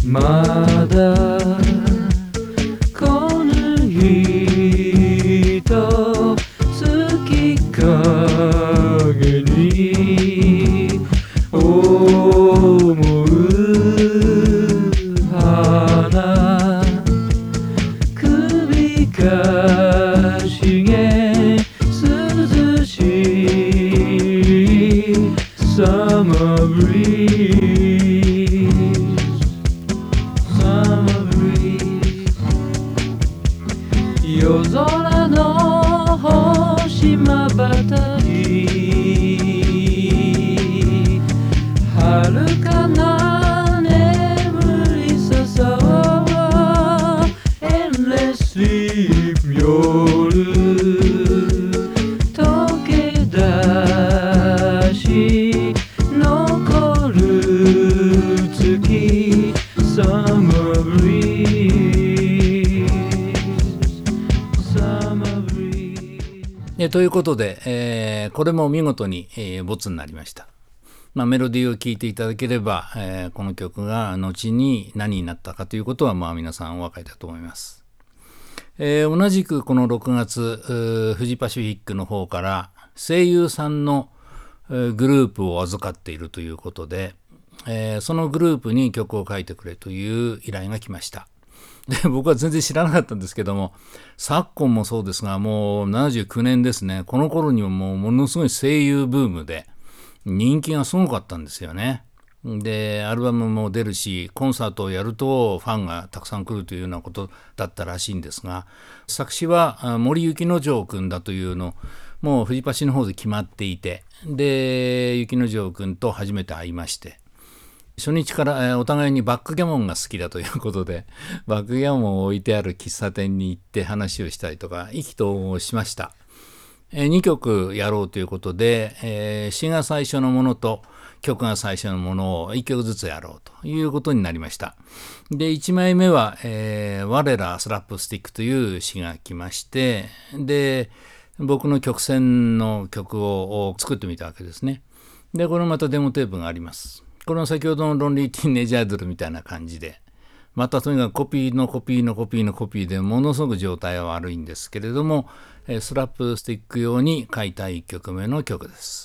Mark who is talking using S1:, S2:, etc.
S1: まだこの人月影に思う花首かしげ涼しい Summer breeze、Summer breeze、 夜空の星まばたき、遥かな眠り誘う Endless sleep、 夜溶け出し残る月 Summer breeze、Summer breeze。
S2: ということで、これも見事に、ボツになりました。メロディーを聴いていただければ、この曲が後に何になったかということは皆さんお分かりだと思います。同じくこの6月フジパシフィックの方から声優さんのグループを預かっているということで、そのグループに曲を書いてくれという依頼が来ました。で、僕は全然知らなかったんですけども、昨今もそうですが、もう79年ですね。この頃にはもうものすごい声優ブームで人気がすごかったんですよね。で、アルバムも出るし、コンサートをやるとファンがたくさん来るというようなことだったらしいんですが、作詞は森雪之丞君だというのもうフジパシの方で決まっていて、で、雪之丞君と初めて会いまして、初日からお互いにバックギャモンが好きだということで、バックギャモンを置いてある喫茶店に行って話をしたりとか意気投合しました。2曲やろうということで、詩が最初のものと曲が最初のものを1曲ずつやろうということになりました。で、1枚目は、我らスラップスティックという詩が来まして、で、僕の曲線の曲を作ってみたわけですね。で、これまたデモテープがあります。これは先ほどのロンリーティーネイジャードルみたいな感じで、またとにかくコピーのコピーのコピーのコピーでものすごく状態は悪いんですけれども、スラップスティック用に書いた1曲目の曲です。